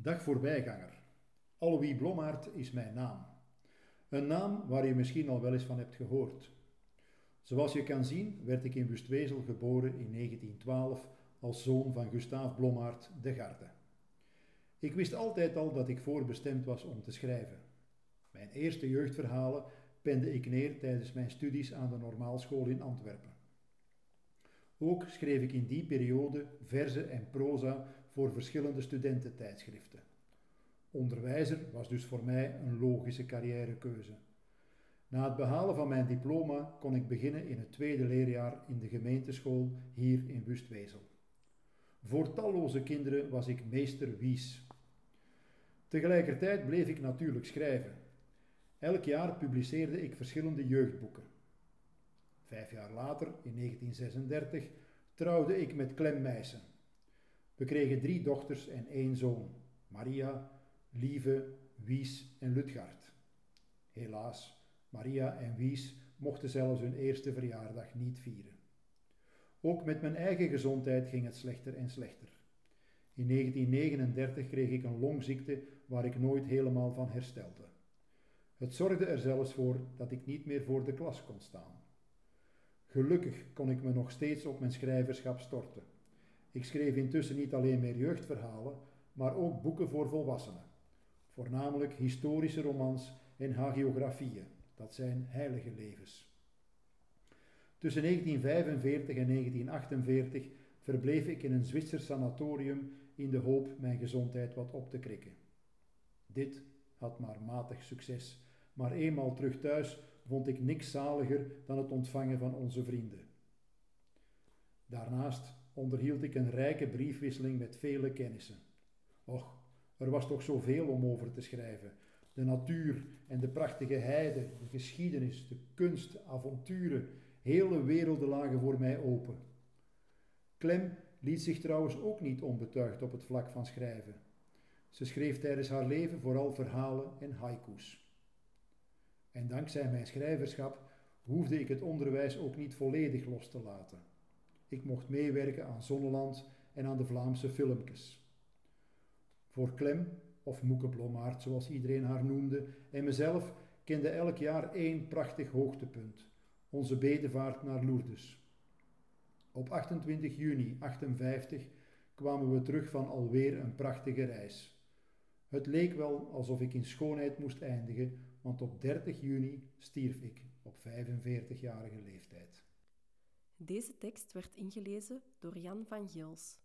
Dag voorbijganger. Alois Blommaert is mijn naam. Een naam waar je misschien al wel eens van hebt gehoord. Zoals je kan zien werd ik in Wustwezel geboren in 1912 als zoon van Gustaaf Blommaert de Garde. Ik wist altijd al dat ik voorbestemd was om te schrijven. Mijn eerste jeugdverhalen pende ik neer tijdens mijn studies aan de normaalschool in Antwerpen. Ook schreef ik in die periode verzen en proza voor verschillende studententijdschriften. Onderwijzer was dus voor mij een logische carrièrekeuze. Na het behalen van mijn diploma kon ik beginnen in het tweede leerjaar in de gemeenteschool hier in Wustwezel. Voor talloze kinderen was ik meester Wies. Tegelijkertijd bleef ik natuurlijk schrijven. Elk jaar publiceerde ik verschillende jeugdboeken. 5 jaar later, in 1936, trouwde ik met Clem Meissen. We kregen 3 dochters en 1 zoon, Maria, Lieve, Wies en Lutgard. Helaas, Maria en Wies mochten zelfs hun eerste verjaardag niet vieren. Ook met mijn eigen gezondheid ging het slechter en slechter. In 1939 kreeg ik een longziekte waar ik nooit helemaal van herstelde. Het zorgde er zelfs voor dat ik niet meer voor de klas kon staan. Gelukkig kon ik me nog steeds op mijn schrijverschap storten. Ik schreef intussen niet alleen meer jeugdverhalen, maar ook boeken voor volwassenen. Voornamelijk historische romans en hagiografieën, dat zijn heilige levens. Tussen 1945 en 1948 verbleef ik in een Zwitsers sanatorium in de hoop mijn gezondheid wat op te krikken. Dit had maar matig succes, maar eenmaal terug thuis vond ik niks zaliger dan het ontvangen van onze vrienden. Daarnaast onderhield ik een rijke briefwisseling met vele kennissen. Och, er was toch zoveel om over te schrijven. De natuur en de prachtige heide, de geschiedenis, de kunst, avonturen, hele werelden lagen voor mij open. Clem liet zich trouwens ook niet onbetuigd op het vlak van schrijven. Ze schreef tijdens haar leven vooral verhalen en haiku's. En dankzij mijn schrijverschap hoefde ik het onderwijs ook niet volledig los te laten. Ik mocht meewerken aan Zonneland en aan de Vlaamse filmpjes. Voor Clem, of Moeke Blommaert zoals iedereen haar noemde, en mezelf kende elk jaar 1 prachtig hoogtepunt, onze bedevaart naar Lourdes. Op 28 juni 1858 kwamen we terug van alweer een prachtige reis. Het leek wel alsof ik in schoonheid moest eindigen, want op 30 juni stierf ik op 45-jarige leeftijd. Deze tekst werd ingelezen door Jan van Geels.